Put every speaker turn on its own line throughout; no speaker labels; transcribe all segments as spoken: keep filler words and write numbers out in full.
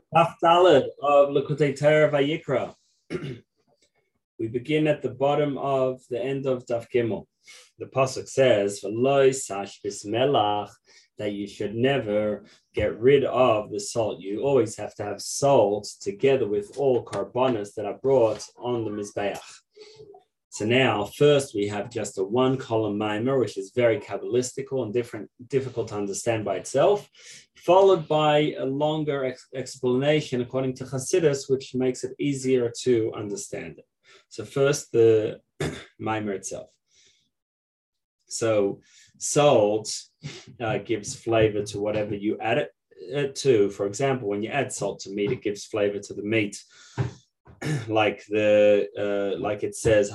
Daf Dalet of Likutei Torah Vayikra. We begin at the bottom of the end of Daf Gimel. The pasuk says, "V'lo sash bismelach," that you should never get rid of the salt. You always have to have salt together with all carbonas that are brought on the mizbeach. So now, first we have just a one-column mimer, which is very kabbalistical and different, difficult to understand by itself, followed by a longer ex- explanation according to Chassidus, which makes it easier to understand it. So first, the mimer itself. So salt uh, gives flavor to whatever you add it, it to. For example, when you add salt to meat, it gives flavor to the meat. Like the uh, like it says,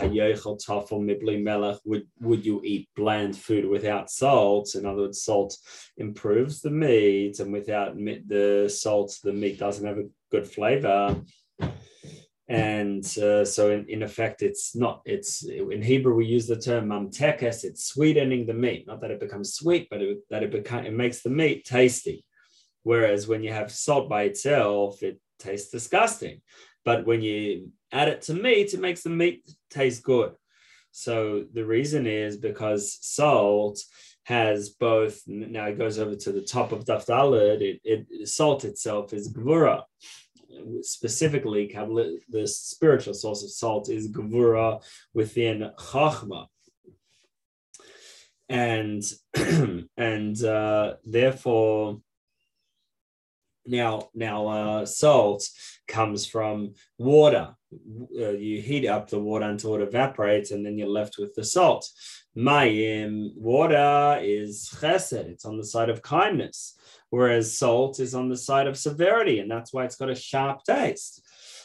would would you eat bland food without salt? In other words, salt improves the meat, and without the salt, the meat doesn't have a good flavor. And uh, so, in, in effect, it's not. It's in Hebrew we use the term mamtekes. It's sweetening the meat, not that it becomes sweet, but it, that it become it makes the meat tasty. Whereas when you have salt by itself, it tastes disgusting. But when you add it to meat, it makes the meat taste good. So the reason is because salt has both. Now it goes over to the top of Daf Daled. It, it salt itself is gvura. Specifically, the spiritual source of salt is gvura within chachma, and and uh, therefore. Now, now uh, salt comes from water. Uh, you heat up the water until it evaporates, and then you're left with the salt. Mayim, water is chesed. It's on the side of kindness, whereas salt is on the side of severity, and that's why it's got a sharp taste.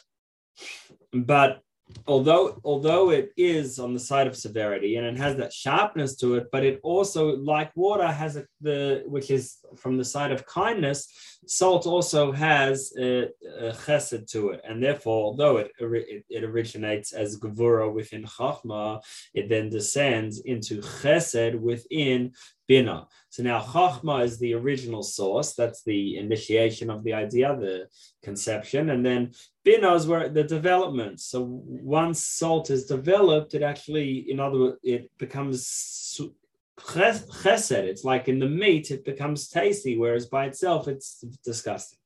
But although although it is on the side of severity and it has that sharpness to it, but it also, like water, has a, the which is from the side of kindness. Salt also has a, a chesed to it, and therefore, although it it, it originates as gevura within chachma, it then descends into chesed within bina. So now chachma is the original source. That's the initiation of the idea, the conception, and then bina is where the development. So once salt is developed, it actually, in other words, it becomes chesed. It's like in the meat, it becomes tasty, whereas by itself, it's disgusting.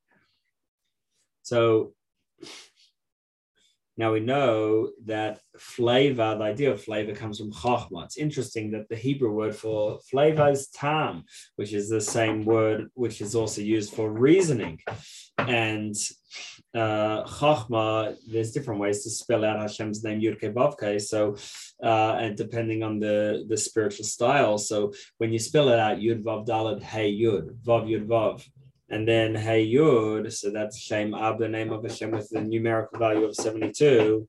So now we know that flavor, the idea of flavor comes from chachma. It's interesting that the Hebrew word for flavor is tam, which is the same word which is also used for reasoning. And uh, chachma, there's different ways to spell out Hashem's name, Yud Kei Vav Kei. So, uh, and depending on the, the spiritual style. So when you spell it out, Yud Vav Daled Hey Yud, Vav Yud Vav. And then Hey Yud, so that's Shem Ab, the name of Hashem with the numerical value of seventy-two.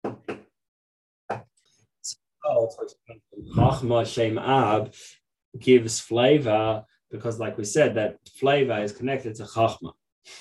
So, Chachma Shem Ab gives flavor because, like we said, that flavor is connected to Chachma.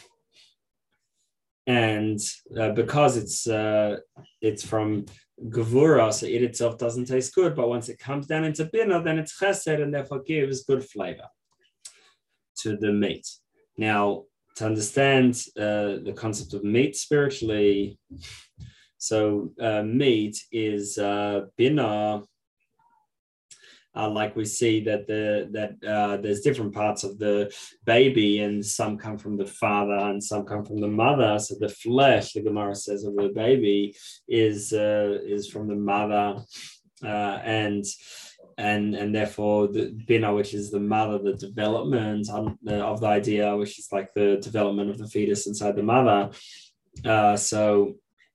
And uh, because it's uh, it's from Gevura, so it itself doesn't taste good, but once it comes down into Bina, then it's Chesed and therefore gives good flavor to the meat. Now, to understand uh, the concept of meat spiritually, so uh, meat is uh, bina, uh, like we see that the that uh, there's different parts of the baby, and some come from the father and some come from the mother. So the flesh, the Gemara says, of the baby is uh, is from the mother, uh, and. And, and therefore the bina, which is the mother, the development of the, of the idea, which is like the development of the fetus inside the mother. Uh, so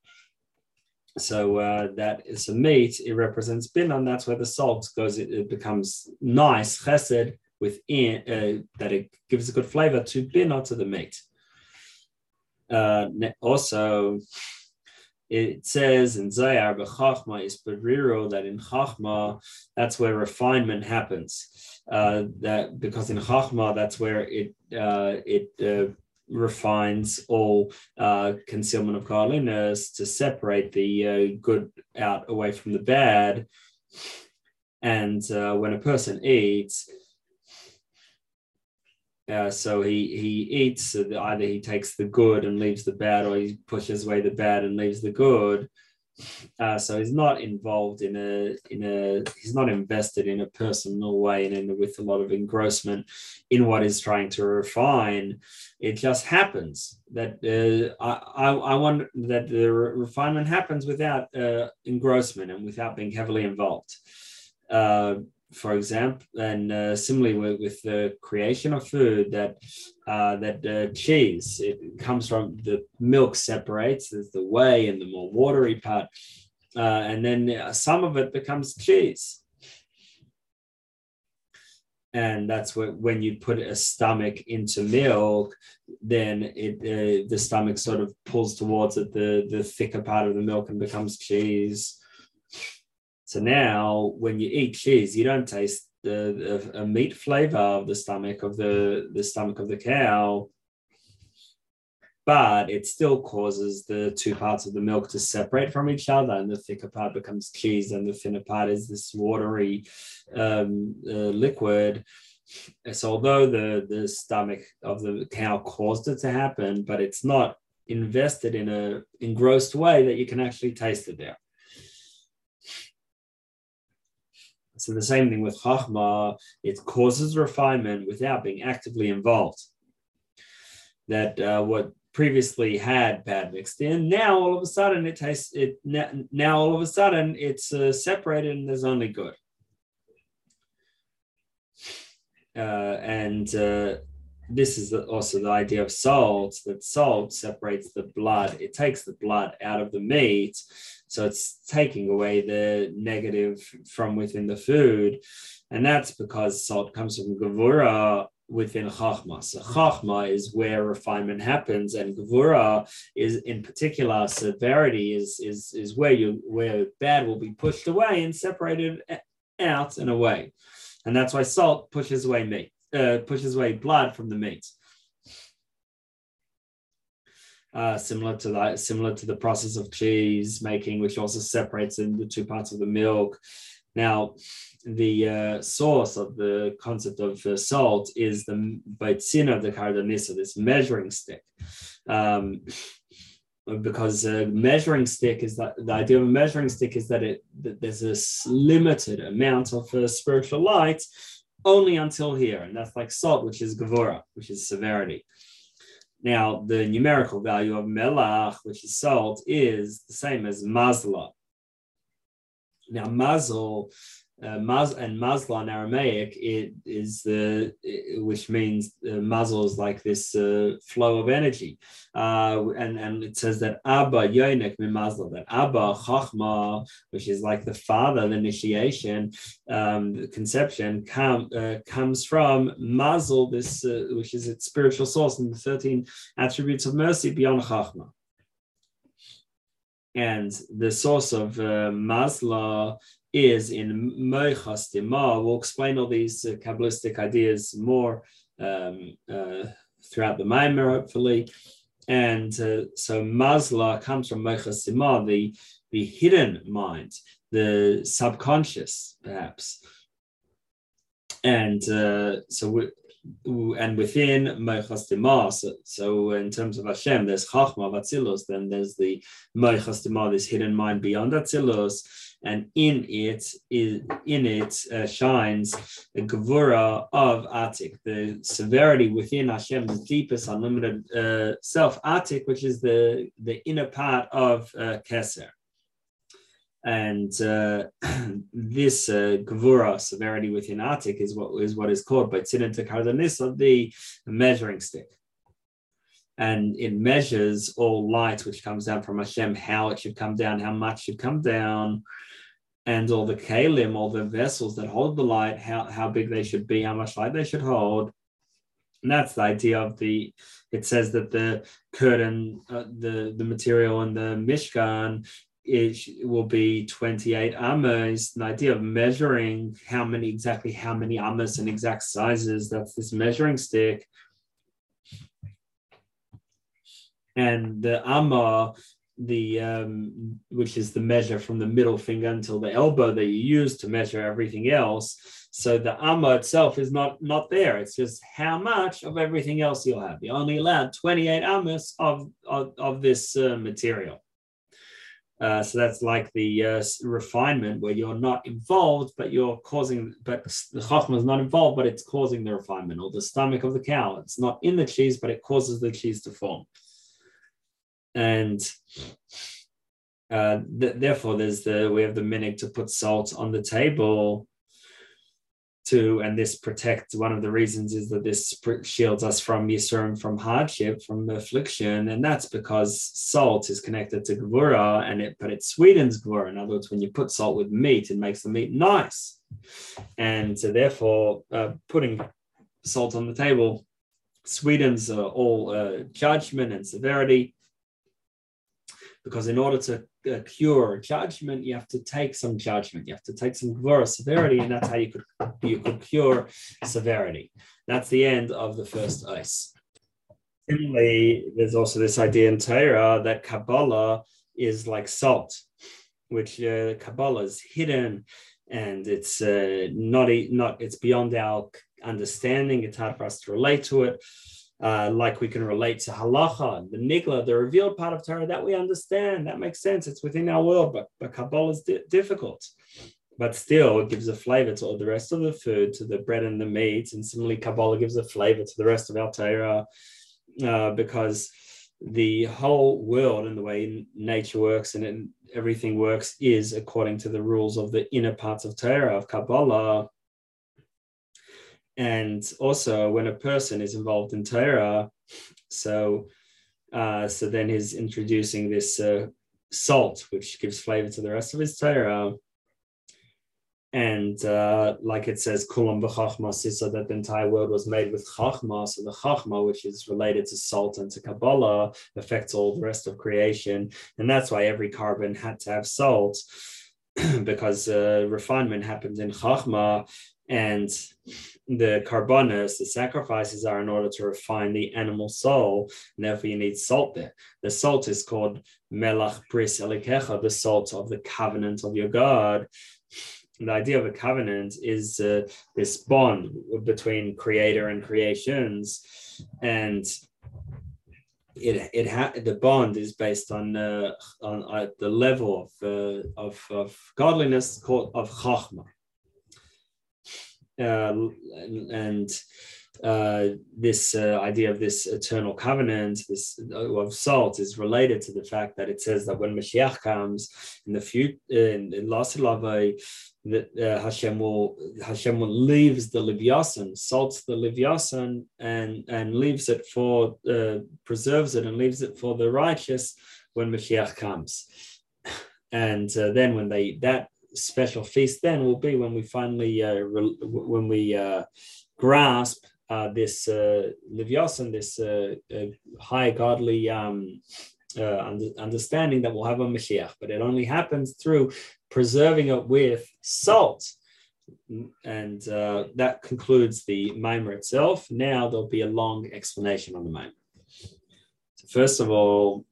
so uh, that is a meat, it represents bina, and that's where the salt goes. It, it becomes nice, chesed, within, uh, that it gives a good flavor to bina, to the meat. Uh, also, it says in Zayar, B'chachma is Beriro, that in Chachma, that's where refinement happens. Uh, that because in Chachma, that's where it uh, it uh, refines all uh, concealment of godliness to separate the uh, good out away from the bad. And uh, when a person eats, Uh, so he he eats, so either he takes the good and leaves the bad, or he pushes away the bad and leaves the good. Uh, so he's not involved in a in a he's not invested in a personal way and in, with a lot of engrossment in what he's trying to refine. It just happens that uh, I, I I wonder that the refinement happens without uh, engrossment and without being heavily involved. Uh, for example, and uh, similarly with, with the creation of food, that uh, that uh, cheese, it comes from the milk separates, there's the whey and the more watery part, uh, and then some of it becomes cheese. And that's what, when you put a stomach into milk, then it uh, the stomach sort of pulls towards it the, the thicker part of the milk and becomes cheese. So now, when you eat cheese, you don't taste the, the a meat flavor of the stomach of the, the stomach of the cow, but it still causes the two parts of the milk to separate from each other, and the thicker part becomes cheese, and the thinner part is this watery um, uh, liquid. So, although the the stomach of the cow caused it to happen, but it's not invested in a engrossed way that you can actually taste it there. So the same thing with Chachma, it causes refinement without being actively involved. That uh, what previously had bad mixed in, now all of a sudden it tastes it. Now all of a sudden it's uh, separated and there's only good. Uh, and uh, this is the, also the idea of salt. That salt separates the blood. It takes the blood out of the meat. So it's taking away the negative from within the food. And that's because salt comes from Gevura within Chachma. So Chachma is where refinement happens, and Gevura is, in particular, severity is, is, is where you where bad will be pushed away and separated out and away. And that's why salt pushes away meat, uh, pushes away blood from the meat. Uh, similar to that, similar to the process of cheese making, which also separates in the two parts of the milk. Now, the uh, source of the concept of uh, salt is the baitzin of the kardanisa, this measuring stick. Um, because a measuring stick is that the idea of a measuring stick is that it that there's a limited amount of uh, spiritual light only until here, and that's like salt, which is gevura, which is severity. Now, the numerical value of melach, which is salt, is the same as mazla. Now, mazel, uh, maz and mazla in Aramaic, it is the uh, which means uh, mazel is like this uh, flow of energy, uh, and and it says that Abba yonek mi mazla, that Abba chachma, which is like the father, the initiation, um, the conception, com, uh, comes from mazel, this uh, which is its spiritual source, and the thirteen attributes of mercy beyond chachma. And the source of uh, mazla is in Moichas Dima. We'll explain all these uh, Kabbalistic ideas more um, uh, throughout the Maimer, hopefully. And uh, so mazla comes from Moichas Dima, the, the hidden mind, the subconscious, perhaps. And uh, so we, and within Moichas Dima, so, so in terms of Hashem, there's Chachma Vatzilus, then there's the Moichas Dima, this hidden mind beyond Atzilus, and in it is in it uh, shines the Gevura of Atik, the severity within Hashem, the deepest unlimited uh, self, Atik, which is the the inner part of uh, Keser. And uh, this uh, Gevura, severity within Atik, is what is what is called by Tzinin Kardanisa, the measuring stick. And it measures all light which comes down from Hashem, how it should come down, how much should come down, and all the kalim, all the vessels that hold the light, how, how big they should be, how much light they should hold. And that's the idea of the, it says that the curtain, uh, the, the material in the Mishkan, it will be twenty-eight amas. The idea of measuring how many, exactly how many amas and exact sizes, that's this measuring stick. And the amma the um, which is the measure from the middle finger until the elbow that you use to measure everything else. So the amma itself is not, not there. It's just how much of everything else you'll have. You're only allowed twenty-eight ammas of, of, of this uh, material. Uh, so that's like the uh, refinement where you're not involved, but you're causing, but the chachma is not involved, but it's causing the refinement, or the stomach of the cow. It's not in the cheese, but it causes the cheese to form. And uh, th- therefore, there's the we have the minhag to put salt on the table. To and this protects. One of the reasons is that this shields us from yisurim, from hardship, from affliction, and that's because salt is connected to gevura, and it but it sweetens gevura. In other words, when you put salt with meat, it makes the meat nice, and so therefore, uh, putting salt on the table sweetens uh, all uh, judgment and severity. Because in order to uh, cure judgment, you have to take some judgment. You have to take some gevura, severity, and that's how you could you could cure severity. That's the end of the first ice. Similarly, there's also this idea in Torah that Kabbalah is like salt, which uh, Kabbalah is hidden, and it's uh, not not it's beyond our understanding. It's hard for us to relate to it. Uh, like we can relate to halacha, the nigla, the revealed part of Torah that we understand, that makes sense. It's within our world, but, but Kabbalah is di- difficult. But still, it gives a flavor to all the rest of the food, to the bread and the meat. And similarly, Kabbalah gives a flavor to the rest of our Torah, uh, because the whole world and the way nature works and it, everything works is according to the rules of the inner parts of Torah, of Kabbalah. And also, when a person is involved in Torah, so uh, so then he's introducing this uh, salt, which gives flavor to the rest of his Torah. And uh, like it says, Kulam b'chachma, so that the entire world was made with chachma. So the chachma, which is related to salt and to Kabbalah, affects all the rest of creation. And that's why every carbon had to have salt, because uh, refinement happens in chachma. And the karbanos, the sacrifices, are in order to refine the animal soul, and therefore you need salt there. The salt is called melach bris elikecha, the salt of the covenant of your God. The idea of a covenant is uh, this bond between creator and creations, and it it ha- the bond is based on uh, on uh, the level of, uh, of of godliness called of chachma. Uh, and, and uh, this uh, idea of this eternal covenant, this uh, of salt, is related to the fact that it says that when Mashiach comes in the future, in, in Last Lavai, that uh, Hashem will Hashem will leaves the Livyasan, salts the Livyasan, and and leaves it for uh, preserves it and leaves it for the righteous when Mashiach comes, and uh, then when they that. special feast then will be when we finally uh, re- when we uh, grasp uh, this uh, Livyasan, this uh, uh, high godly um, uh, under- understanding that we'll have a Mashiach, but it only happens through preserving it with salt. And uh, that concludes the Maimer itself. Now there'll be a long explanation on the Maimer. So first of all,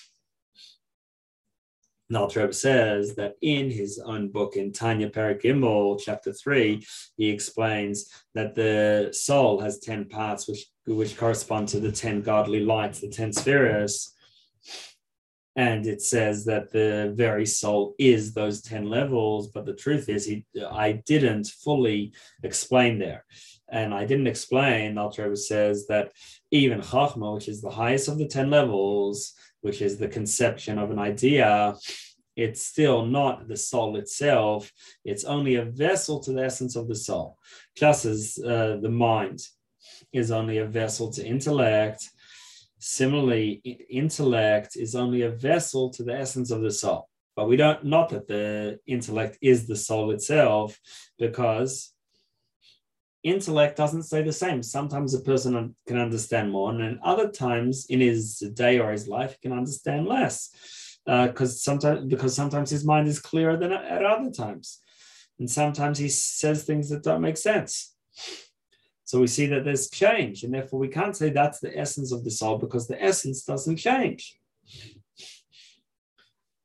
the Alter Rebbe says that in his own book, in Tanya Perek Gimel, chapter three, he explains that the soul has ten parts, which, which correspond to the ten godly lights, the ten spheres. And it says that the very soul is those ten levels, but the truth is, he, I didn't fully explain there. And I didn't explain, the Alter Rebbe says, that even Chachma, which is the highest of the ten levels, which is the conception of an idea, it's still not the soul itself. It's only a vessel to the essence of the soul. Just as uh, the mind is only a vessel to intellect, similarly, intellect is only a vessel to the essence of the soul. But we don't, not that the intellect is the soul itself, because intellect doesn't stay the same. Sometimes a person can understand more, and then other times in his day or his life, he can understand less, because uh, sometimes because sometimes his mind is clearer than at other times, and sometimes he says things that don't make sense. So we see that there's change, and therefore we can't say that's the essence of the soul, because the essence doesn't change.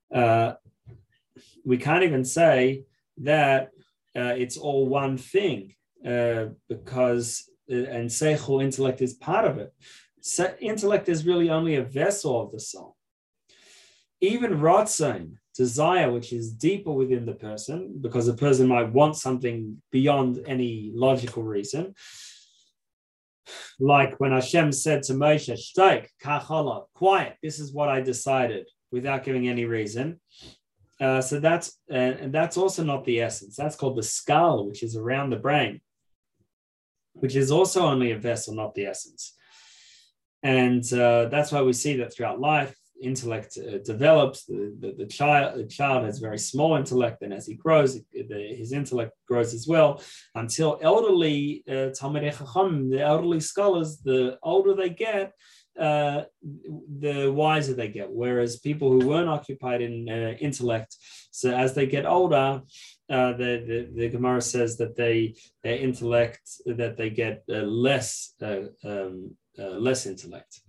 Uh, we can't even say that uh, it's all one thing uh, because, uh, and seichel, intellect, is part of it. So intellect is really only a vessel of the soul. Even ratzon, desire, which is deeper within the person, because a person might want something beyond any logical reason. Like when Hashem said to Moshe, "Shtaik, kachala, quiet, this is what I decided," without giving any reason. Uh, so that's, uh, and that's also not the essence. That's called the skull, which is around the brain, which is also only a vessel, not the essence. And uh, that's why we see that throughout life, intellect uh, develops. The, the, the child the child has very small intellect, and as he grows, the, his intellect grows as well, until elderly uh, Talmidei Chacham, the elderly scholars, the older they get, uh, the wiser they get. Whereas people who weren't occupied in uh, intellect, so as they get older, uh, the, the the Gemara says that they their intellect that they get uh, less uh, um, uh, less intellect.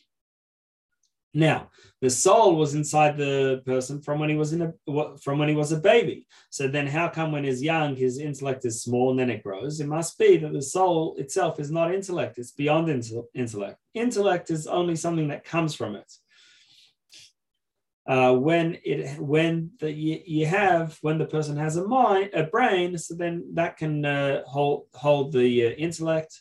Now, the soul was inside the person from when he was in a from when he was a baby. So then, how come when he's young, his intellect is small and then it grows? It must be that the soul itself is not intellect; it's beyond intellect. Intellect is only something that comes from it. Uh, when it when the you, you have when the person has a mind, a brain, so then that can uh, hold hold the uh, intellect,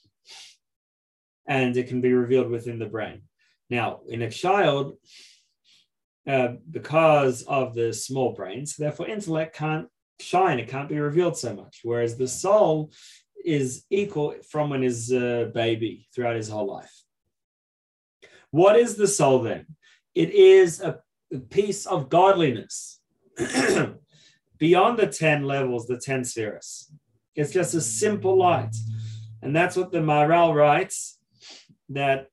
and it can be revealed within the brain. Now, in a child, uh, because of the small brain, so therefore intellect can't shine, it can't be revealed so much, whereas the soul is equal from when he's a baby throughout his whole life. What is the soul then? It is a, a piece of godliness beyond the ten levels, the ten spheres. It's just a simple light. And that's what the Maharal writes, that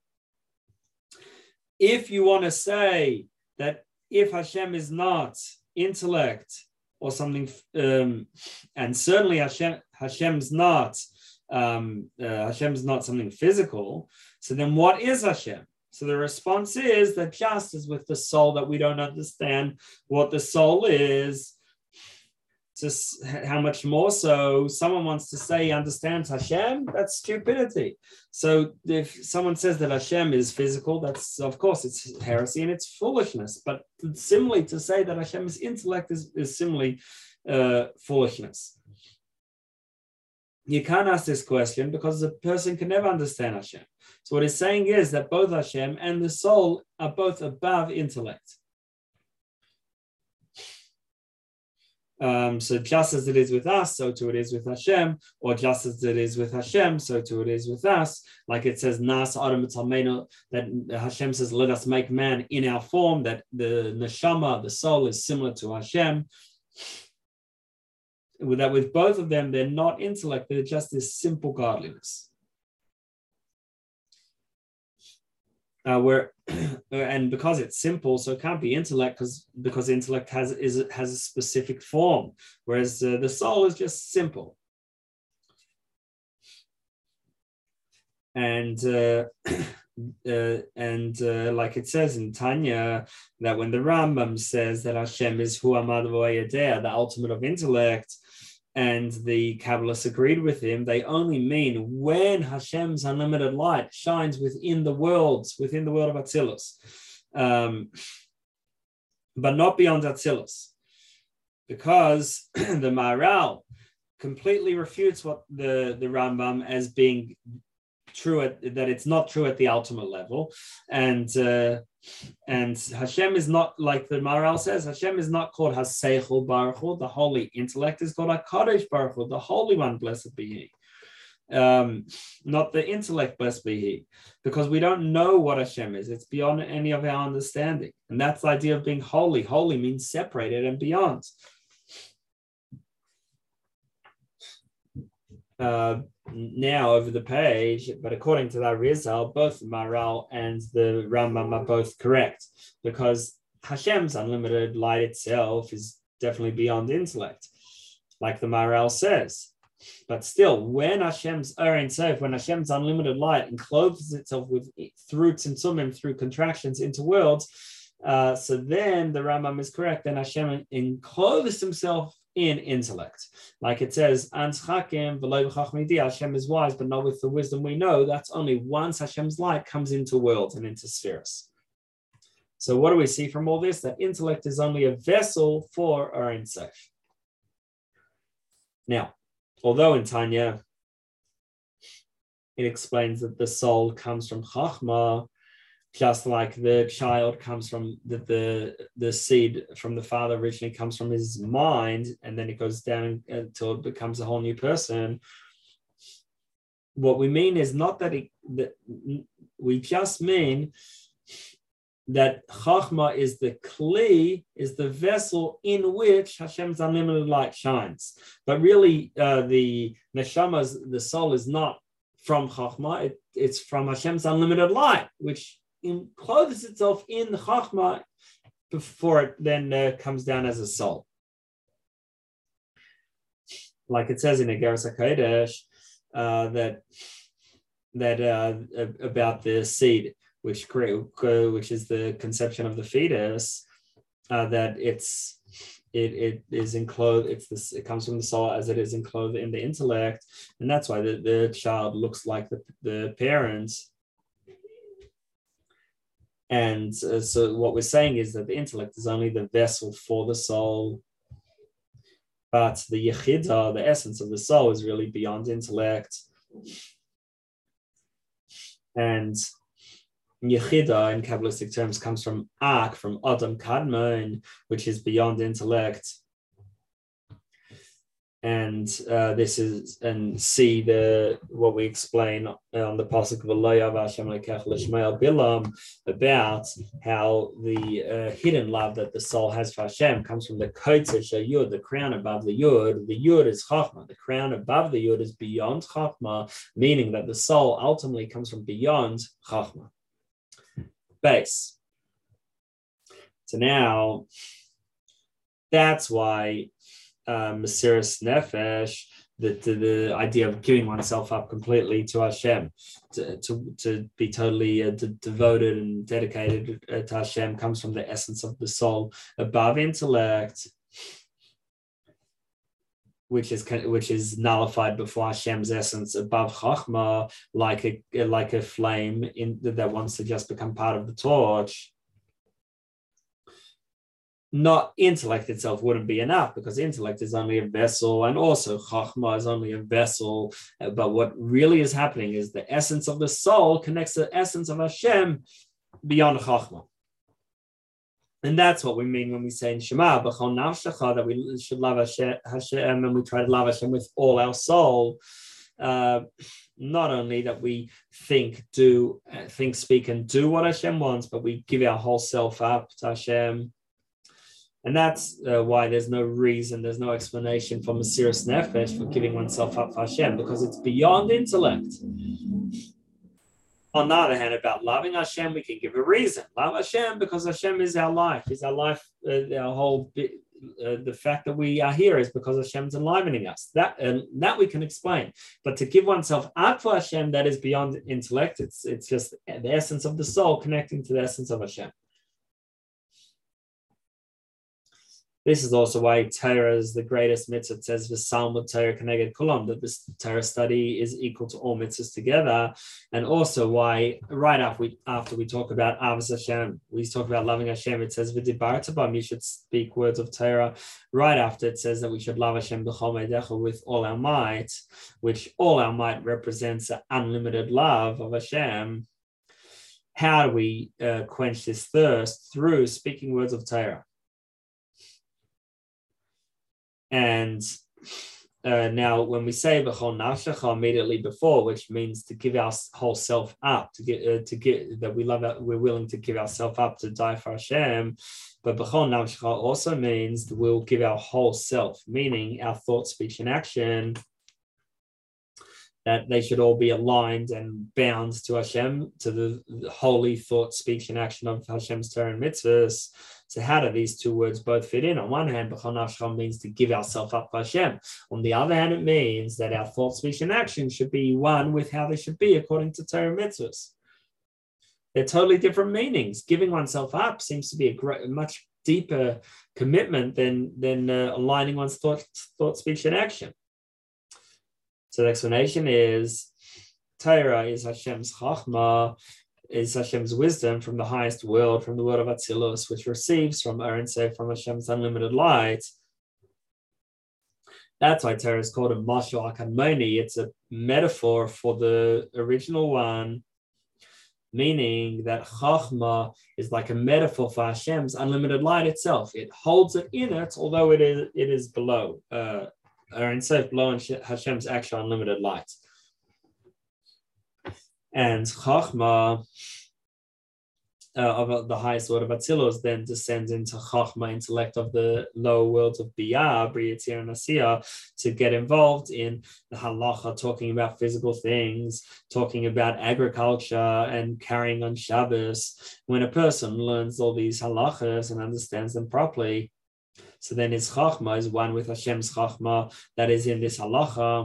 if you want to say that if Hashem is not intellect or something, um, and certainly Hashem Hashem's not um, uh, Hashem's not something physical, so then what is Hashem? So the response is that just as with the soul, that we don't understand what the soul is, just how much more so someone wants to say he understands Hashem, that's stupidity. So if someone says that Hashem is physical, that's, of course, it's heresy and it's foolishness. But similarly, to say that Hashem is intellect is, is similarly uh, foolishness. You can't ask this question because a person can never understand Hashem. So what he's saying is that both Hashem and the soul are both above intellect. Um, so just as it is with us, so too it is with Hashem, or just as it is with Hashem, so too it is with us. Like it says, Nas Adam Tzalmenu, that Hashem says, let us make man in our form, that the neshama, the soul, is similar to Hashem. With that, with both of them, they're not intellect, they're just this simple godliness. Uh, where and because it's simple, so it can't be intellect, because because intellect has is has a specific form, whereas uh, the soul is just simple. And uh, uh, and uh, like it says in Tanya, that when the Rambam says that Hashem is Hu Amad V'Yadeh, the ultimate of intellect, and the Kabbalists agreed with him, they only mean when Hashem's unlimited light shines within the worlds, within the world of Atzilus, um, but not beyond Atzilus, because the Maharal completely refutes what the, the Rambam as being true at, that it's not true at the ultimate level, and uh, and Hashem is not, like the Maharal says, Hashem is not called Haseichel Baruch Hu, the holy intellect is called HaKadosh Baruch Hu, the Holy One, blessed be He, um, not the intellect, blessed be He, because we don't know what Hashem is. It's beyond any of our understanding, and that's the idea of being holy. Holy means separated and beyond. Uh, now over the page, but according to the Arizal, both the Maharal and the Rambam are both correct, because Hashem's unlimited light itself is definitely beyond intellect, like the Maharal says. But still, when Hashem's Or Ein Sof, when Hashem's unlimited light encloses itself with through tzimtzumim, through contractions into worlds, Uh, so then the Rambam is correct. Then Hashem encloses himself in intellect. Like it says, Hashem is wise, but not with the wisdom we know. That's only once Hashem's light comes into worlds and into spheres. So what do we see from all this? That intellect is only a vessel for our Ein Sof. Now, although in Tanya, it explains that the soul comes from Chachma, just like the child comes from the, the, the seed from the father originally comes from his mind, and then it goes down until it becomes a whole new person. What we mean is not that, it, that we just mean that Chachma is the kli, is the vessel in which Hashem's unlimited light shines. But really, uh, the neshama, the soul, is not from Chachma, it, it's from Hashem's unlimited light, which encloses itself in the Chachma before it then uh, comes down as a soul. Like it says in Igeres HaKodesh, uh, that, that uh, about the seed, which which is the conception of the fetus, uh, that it's it it is enclosed. It's this. It comes from the soul as it is enclosed in the intellect, and that's why the, the child looks like the the parents. And uh, so what we're saying is that the intellect is only the vessel for the soul, but the yechida, the essence of the soul, is really beyond intellect. And Yechida in Kabbalistic terms comes from Ak, from Adam Kadmon, which is beyond intellect. And uh, this is, and see the what we explain on the pasuk of Eloyav Hashem Lekech L'Shmael Bilam about how the uh, hidden love that the soul has for Hashem comes from the Kotzer Shayud, the crown above the Yud. The Yud is Chachma. The crown above the Yud is beyond Chachma, meaning that the soul ultimately comes from beyond Chachma. Base. So now, that's why uh, Mesiras Nefesh, the, the, the idea of giving oneself up completely to Hashem, to, to, to be totally uh, de- devoted and dedicated uh, to Hashem, comes from the essence of the soul above intellect, which is which is nullified before Hashem's essence above Chachma, like a like a flame in, that wants to just become part of the torch. Not intellect itself wouldn't be enough, because intellect is only a vessel, and also Chachma is only a vessel. But what really is happening is the essence of the soul connects the essence of Hashem beyond Chachma. And that's what we mean when we say in Shema, B'chol nafshecha, that we should love Hashem, Hashem, and we try to love Hashem with all our soul. Uh, not only that we think, do, think, speak, and do what Hashem wants, but we give our whole self up to Hashem. And that's uh, why there's no reason, there's no explanation for Mesiras Nefesh, for giving oneself up for Hashem, because it's beyond intellect. On the other hand, about loving Hashem, we can give a reason. Love Hashem because Hashem is our life, is our life, uh, our whole bit. Uh, the fact that we are here is because Hashem's enlivening us. That and uh, that we can explain. But to give oneself up for Hashem, that is beyond intellect. It's it's just the essence of the soul connecting to the essence of Hashem. This is also why Torah is the greatest mitzvah. It says v'salmud Torah keneged kulam, that this Torah study is equal to all mitzvahs together. And also why right after we after we talk about Avos Hashem, we talk about loving Hashem. It says v'dibarta bam, you should speak words of Torah. Right after it says that we should love Hashem b'chol meidecha, with all our might, which all our might represents an unlimited love of Hashem. How do we uh, quench this thirst? Through speaking words of Torah. And uh, now, when we say b'chol nafshecha immediately before, which means to give our whole self up, to get uh, to get that we love, we're willing to give ourselves up to die for Hashem. But b'chol nafshecha also means that we'll give our whole self, meaning our thought, speech, and action, that they should all be aligned and bound to Hashem, to the, the holy thought, speech, and action of Hashem's Torah and mitzvahs. So how do these two words both fit in? On one hand, b'chol nafshecha means to give ourselves up for Hashem. On the other hand, it means that our thought, speech, and action should be one with how they should be according to Torah and mitzvahs. They're totally different meanings. Giving oneself up seems to be a great, much deeper commitment than, than uh, aligning one's thought, thought, speech, and action. So the explanation is, Torah is Hashem's chachma, is Hashem's wisdom from the highest world, from the world of Atzilus, which receives from Ein Sof, from Hashem's unlimited light. That's why Torah is called a mashal akadmoni. It's a metaphor for the original one, meaning that Chachma is like a metaphor for Hashem's unlimited light itself. It holds it in it, although it is it is below, uh, or Ein Sof below Hashem's actual unlimited light. And Chachma uh, of the highest world of Atzilus then descends into Chachma, intellect of the lower worlds of Biyah, Bri, Yitzir, and Asiya, to get involved in the halacha, talking about physical things, talking about agriculture and carrying on Shabbos. When a person learns all these halachas and understands them properly, so then his Chachma is one with Hashem's Chachma that is in this halacha.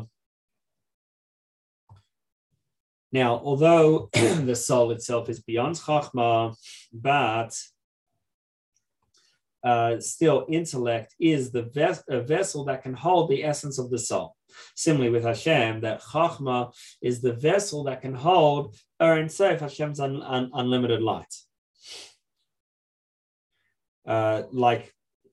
Now, although the soul itself is beyond Chachma, but uh, still intellect is the ves- a vessel that can hold the essence of the soul. Similarly with Hashem, that Chachma is the vessel that can hold Ein Sof, Hashem's un- un- unlimited light. Uh, like,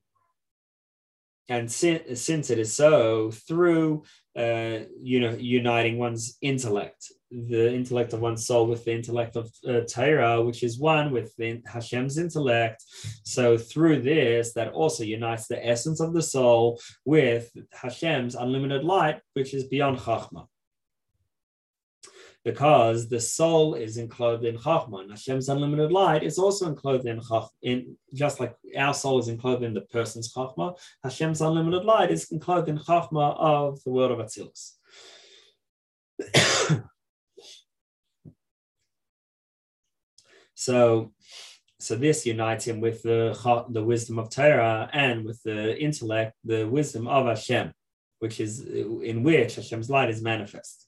and sin- since it is so, through uh, you know, uniting one's intellect, the intellect of one's soul with the intellect of uh, Torah, which is one with the, Hashem's intellect. So through this, that also unites the essence of the soul with Hashem's unlimited light, which is beyond Chachma. Because the soul is enclosed in Chachma, and Hashem's unlimited light is also enclosed in Chachma. In, just like our soul is enclosed in the person's Chachma, Hashem's unlimited light is enclosed in Chachma of the world of Atzilus. So, so this unites him with the, the wisdom of Torah and with the intellect, the wisdom of Hashem, which is in which Hashem's light is manifest.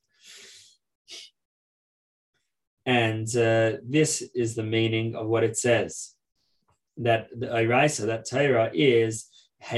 And uh, this is the meaning of what it says, that the Iraisa, that Torah is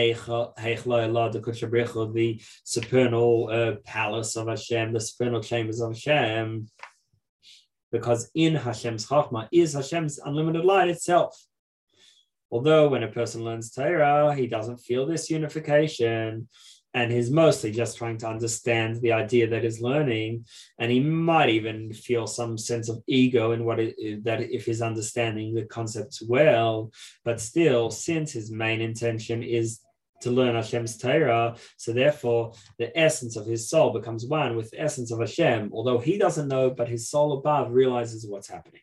the supernal uh, palace of Hashem, the supernal chambers of Hashem, because in Hashem's Chachma is Hashem's unlimited light itself. Although when a person learns Torah, he doesn't feel this unification, and he's mostly just trying to understand the idea that he's learning, and he might even feel some sense of ego in what it, that if he's understanding the concepts well, but still, since his main intention is to learn Hashem's Torah, so therefore the essence of his soul becomes one with the essence of Hashem, although he doesn't know, but his soul above realizes what's happening.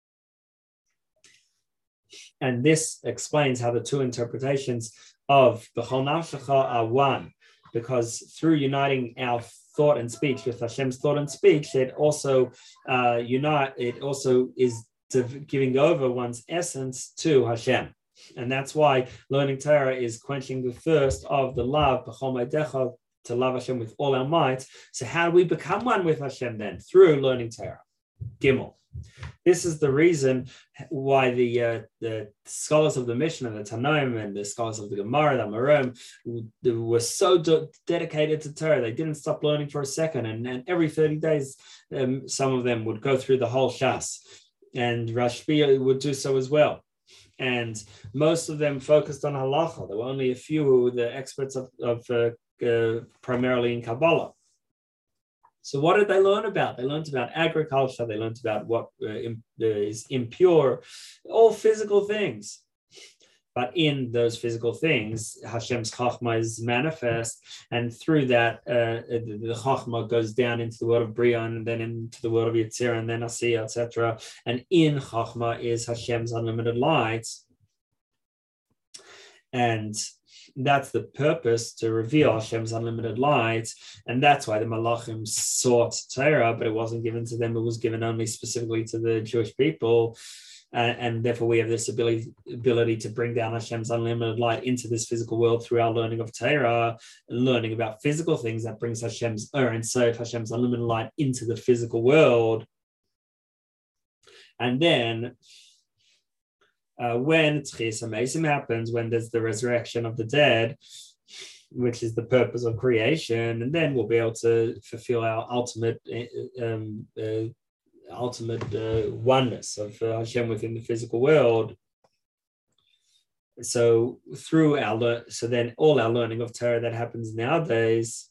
And this explains how the two interpretations of B'chol Nafshecha are one, because through uniting our thought and speech with Hashem's thought and speech, it also uh, unite. It also is giving over one's essence to Hashem. And that's why learning Torah is quenching the thirst of the love, b'chol meidecha, to love Hashem with all our might. So how do we become one with Hashem then? Through learning Torah. Gimel. This is the reason why the uh, the scholars of the Mishnah, the Tanoim, and the scholars of the Gemara, the Amoraim, were so de- dedicated to Torah. They didn't stop learning for a second. And, and every thirty days, um, some of them would go through the whole Shas. And Rashbi would do so as well. And most of them focused on halacha. There were only a few who were the experts of, of uh, uh, primarily in Kabbalah. So what did they learn about? They learned about agriculture. They learned about what uh, im- is impure, all physical things. But in those physical things, Hashem's Chachma is manifest. And through that, uh, the, the Chachma goes down into the world of Bria and then into the world of Yitzir and then Asiya, et cetera. And in Chachma is Hashem's unlimited light. And that's the purpose, to reveal Hashem's unlimited light. And that's why the Malachim sought Torah, but it wasn't given to them. It was given only specifically to the Jewish people. Uh, and therefore we have this ability, ability to bring down Hashem's unlimited light into this physical world through our learning of Torah, learning about physical things that brings Hashem's Ein Sof, Hashem's unlimited light into the physical world. And then uh, when Tchias HaMesim happens, when there's the resurrection of the dead, which is the purpose of creation, and then we'll be able to fulfill our ultimate um, uh, ultimate uh, oneness of uh, Hashem within the physical world. So through our so then all our learning of Torah that happens nowadays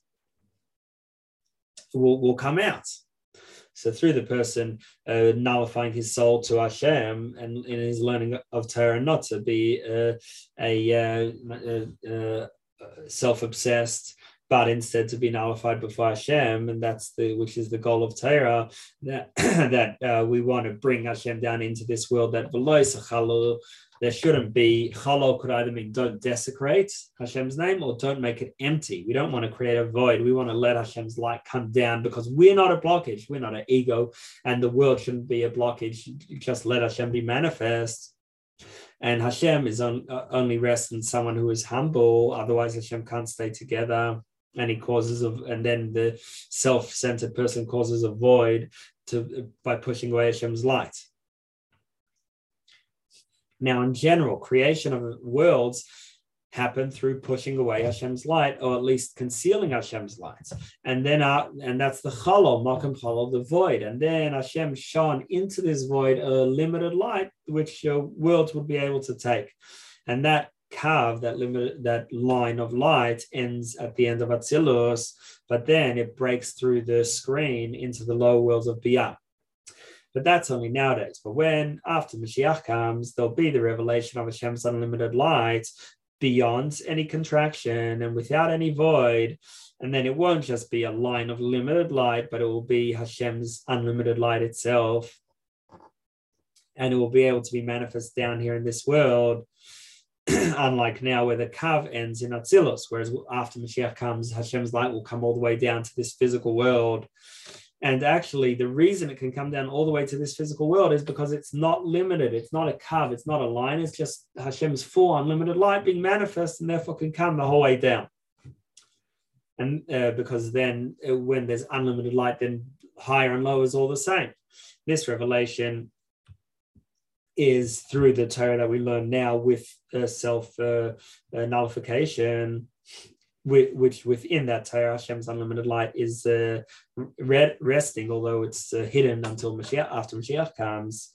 will, will come out. So through the person uh, nullifying his soul to Hashem and in his learning of Torah, not to be uh, a uh, uh, self-obsessed, but instead to be nullified before Hashem, and that's the which is the goal of Torah, that that uh, we want to bring Hashem down into this world. That there shouldn't be chalal could either mean don't desecrate Hashem's name or don't make it empty. We don't want to create a void. We want to let Hashem's light come down because we're not a blockage. We're not an ego, and the world shouldn't be a blockage. You just let Hashem be manifest. And Hashem is on, uh, only rests in someone who is humble. Otherwise, Hashem can't stay together. And he causes of, and then the self-centered person causes a void to by pushing away Hashem's light. Now, in general, creation of worlds happen through pushing away Hashem's light, or at least concealing Hashem's light. And then, uh, and that's the chalal, makam chalal, the void. And then Hashem shone into this void a limited light, which uh, worlds would be able to take. And that curve, that limited, that line of light ends at the end of Atzilus, but then it breaks through the screen into the lower worlds of Biyah. But that's only nowadays. But when, after Mashiach comes, there'll be the revelation of Hashem's unlimited light beyond any contraction and without any void. And then it won't just be a line of limited light, but it will be Hashem's unlimited light itself. And it will be able to be manifest down here in this world. Unlike now where the kav ends in Atzilus, whereas after Mashiach comes, Hashem's light will come all the way down to this physical world. And actually, the reason it can come down all the way to this physical world is because it's not limited. It's not a kav, it's not a line. It's just Hashem's full unlimited light being manifest and therefore can come the whole way down. And uh, because then uh, when there's unlimited light, then higher and lower is all the same. This revelation is through the Torah that we learn now with uh, self uh, uh, nullification, which, which within that Torah, Hashem's unlimited light is uh, re- resting, although it's uh, hidden until Mashiach, after Mashiach comes.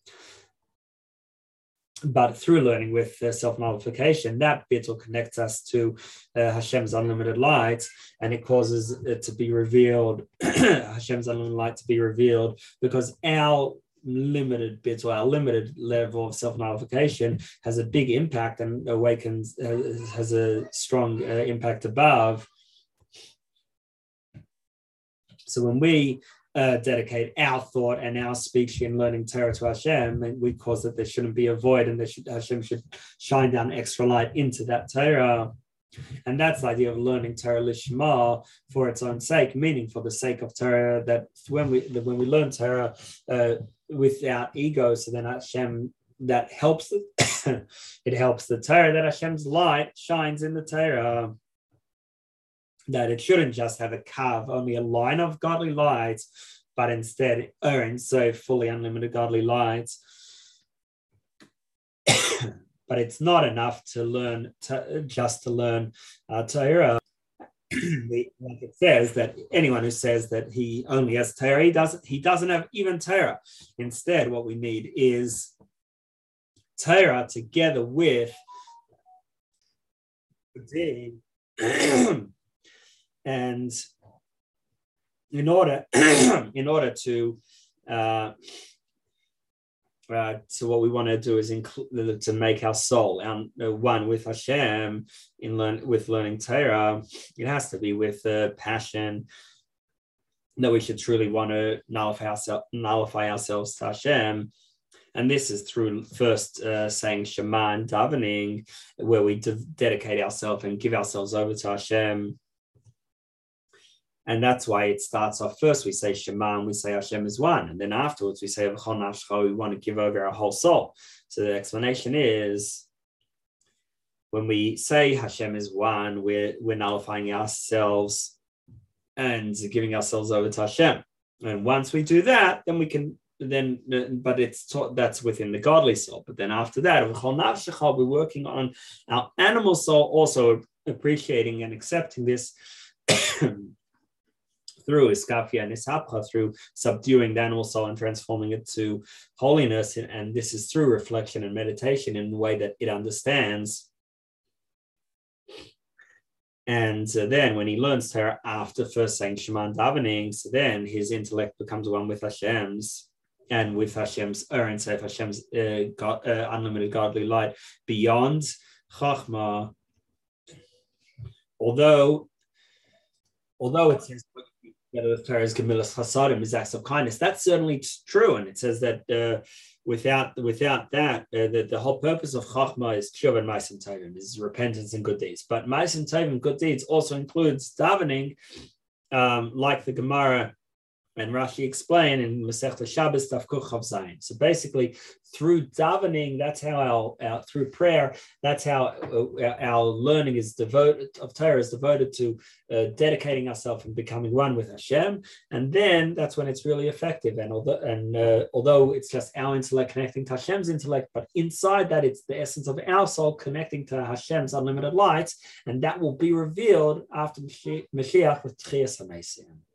But through learning with uh, self-nullification, that bit will connect us to uh, Hashem's unlimited light, and it causes it to be revealed, Hashem's unlimited light to be revealed, because our limited bits or our limited level of self-nullification has a big impact and awakens, uh, has a strong uh, impact above. So when we uh, dedicate our thought and our speech in learning Torah to Hashem, and we cause that there shouldn't be a void and there should, Hashem should shine down extra light into that Torah. And that's the idea of learning Torah lishma for its own sake, meaning for the sake of Torah, that when we when we learn Torah uh, without ego, so then Hashem, that helps the, it helps the Torah, that Hashem's light shines in the Torah, that it shouldn't just have a kav, only a line of godly light, but instead earn so fully unlimited godly light. But it's not enough to learn, to, just to learn uh, Torah. Like it says that anyone who says that he only has Torah, he doesn't, he doesn't have even Torah. Instead, what we need is Torah together with and in order, in order to uh, Uh, so what we want to do is include to make our soul um, one with Hashem in learn with learning Torah. It has to be with a uh, passion that we should truly want to nullify, ourse- nullify ourselves to Hashem. And this is through first uh, saying Shema and davening, where we de- dedicate ourselves and give ourselves over to Hashem. And that's why it starts off first, we say Shema and we say Hashem is one. And then afterwards we say, we want to give over our whole soul. So the explanation is, when we say Hashem is one, we're, we're nullifying ourselves and giving ourselves over to Hashem. And once we do that, then we can then, but it's taught that's within the godly soul. But then after that, we're working on our animal soul, also appreciating and accepting this through iskafia and ishapcha, through subduing the animal soul and transforming it to holiness. And this is through reflection and meditation in the way that it understands. And uh, then when he learns Torah after first saying Shema and davening, so then his intellect becomes one with Hashem's, and with Hashem's, or and say Hashem's uh, God, uh, unlimited godly light beyond Chachma. Although, although it says together with Torah's Gemilas Chasadim is acts of kindness, that's certainly true, and it says that uh, without without that, uh, the, the whole purpose of Chachma is Tshuva and Ma'asim Tovim, is repentance and good deeds. But Ma'asim Tovim, good deeds, also includes davening, um, like the Gemara and Rashi explain in Masechta Shabbos Daf Kuf Chav Zayin. So basically, through davening, that's how our, our through prayer, that's how uh, our learning is devoted of Torah is devoted to uh, dedicating ourselves and becoming one with Hashem. And then that's when it's really effective. And although and uh, although it's just our intellect connecting to Hashem's intellect, but inside that it's the essence of our soul connecting to Hashem's unlimited light, and that will be revealed after Mashiach with Tchias HaMesim.